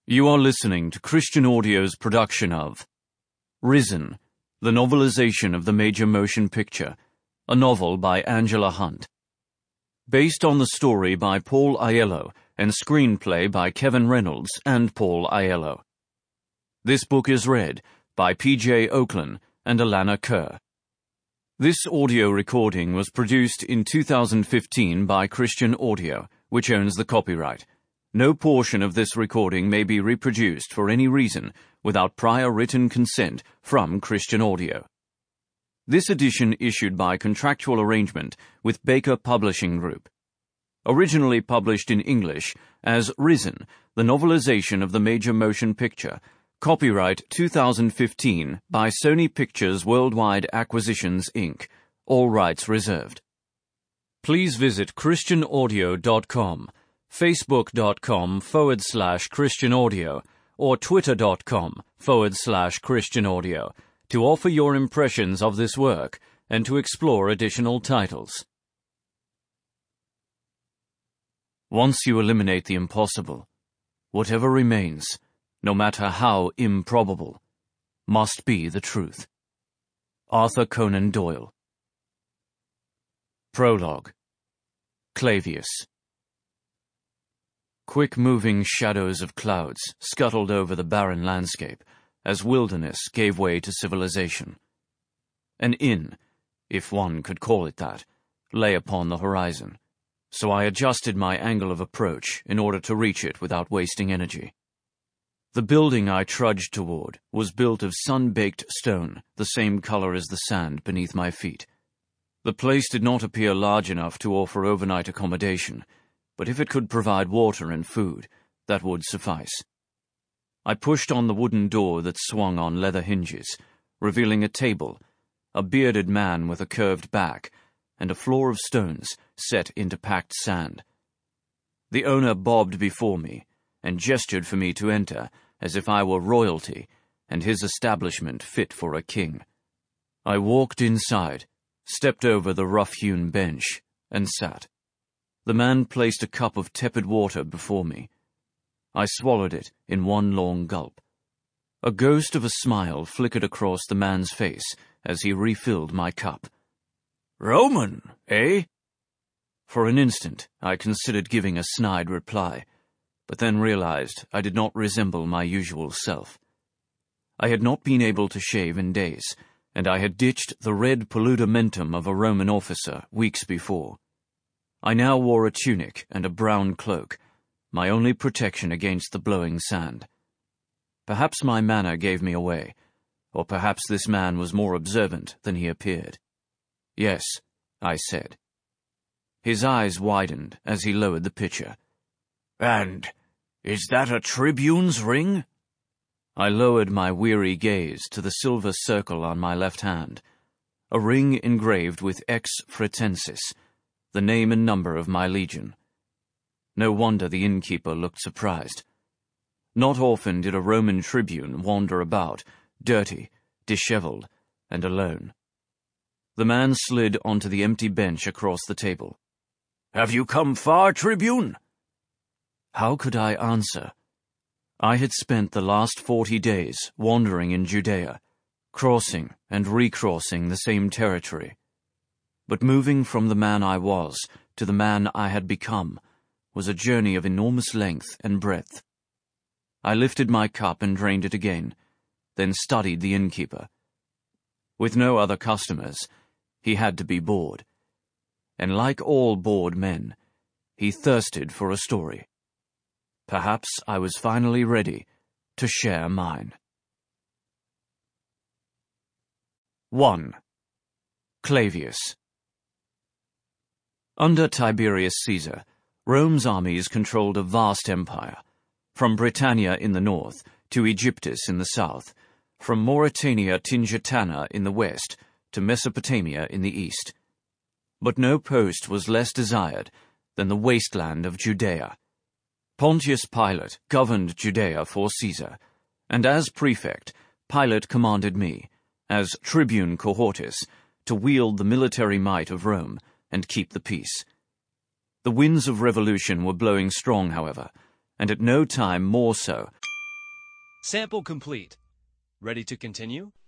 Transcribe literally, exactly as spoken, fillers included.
You are listening to Christian Audio's production of Risen, the novelization of the major motion picture, a novel by Angela Hunt. Based on the story by Paul Aiello and screenplay by Kevin Reynolds and Paul Aiello. This book is read by P J Oakland and Alana Kerr. This audio recording was produced in two thousand fifteen by Christian Audio, which owns the copyright. No portion of this recording may be reproduced for any reason without prior written consent from Christian Audio. This edition issued by contractual arrangement with Baker Publishing Group. Originally published in English as Risen, the novelization of the major motion picture, copyright two thousand fifteen by Sony Pictures Worldwide Acquisitions, Incorporated. All rights reserved. Please visit christian audio dot com, facebook.com forward slash Christian Audio, or twitter.com forward slash Christian Audio to offer your impressions of this work and to explore additional titles. Once you eliminate the impossible, whatever remains, no matter how improbable, must be the truth. Arthur Conan Doyle. Prologue. Clavius. Quick-moving shadows of clouds scuttled over the barren landscape as wilderness gave way to civilization. An inn, if one could call it that, lay upon the horizon, so I adjusted my angle of approach in order to reach it without wasting energy. The building I trudged toward was built of sun-baked stone, the same color as the sand beneath my feet. The place did not appear large enough to offer overnight accommodation, but if it could provide water and food, that would suffice. I pushed on the wooden door that swung on leather hinges, revealing a table, a bearded man with a curved back, and a floor of stones set into packed sand. The owner bobbed before me and gestured for me to enter as if I were royalty and his establishment fit for a king. I walked inside, stepped over the rough-hewn bench, and sat. The man placed a cup of tepid water before me. I swallowed it in one long gulp. A ghost of a smile flickered across the man's face as he refilled my cup. "Roman, eh?" For an instant, I considered giving a snide reply, but then realized I did not resemble my usual self. I had not been able to shave in days, and I had ditched the red paludamentum of a Roman officer weeks before. I now wore a tunic and a brown cloak, my only protection against the blowing sand. Perhaps my manner gave me away, or perhaps this man was more observant than he appeared. "Yes," I said. His eyes widened as he lowered the pitcher. "And is that a tribune's ring?" I lowered my weary gaze to the silver circle on my left hand, a ring engraved with Ex Fretensis, the name and number of my legion. No wonder the innkeeper looked surprised. Not often did a Roman tribune wander about, dirty, disheveled, and alone. The man slid onto the empty bench across the table. "Have you come far, Tribune?" How could I answer? I had spent the last forty days wandering in Judea, crossing and recrossing the same territory. But moving from the man I was to the man I had become was a journey of enormous length and breadth. I lifted my cup and drained it again, then studied the innkeeper. With no other customers, he had to be bored. And like all bored men, he thirsted for a story. Perhaps I was finally ready to share mine. one. Clavius. Under Tiberius Caesar, Rome's armies controlled a vast empire, from Britannia in the north to Aegyptus in the south, from Mauritania Tingitana in the west to Mesopotamia in the east. But no post was less desired than the wasteland of Judea. Pontius Pilate governed Judea for Caesar, and as prefect, Pilate commanded me, as tribune cohortis, to wield the military might of Rome and keep the peace. The winds of revolution were blowing strong, however, and at no time more so Sample complete. Ready to continue?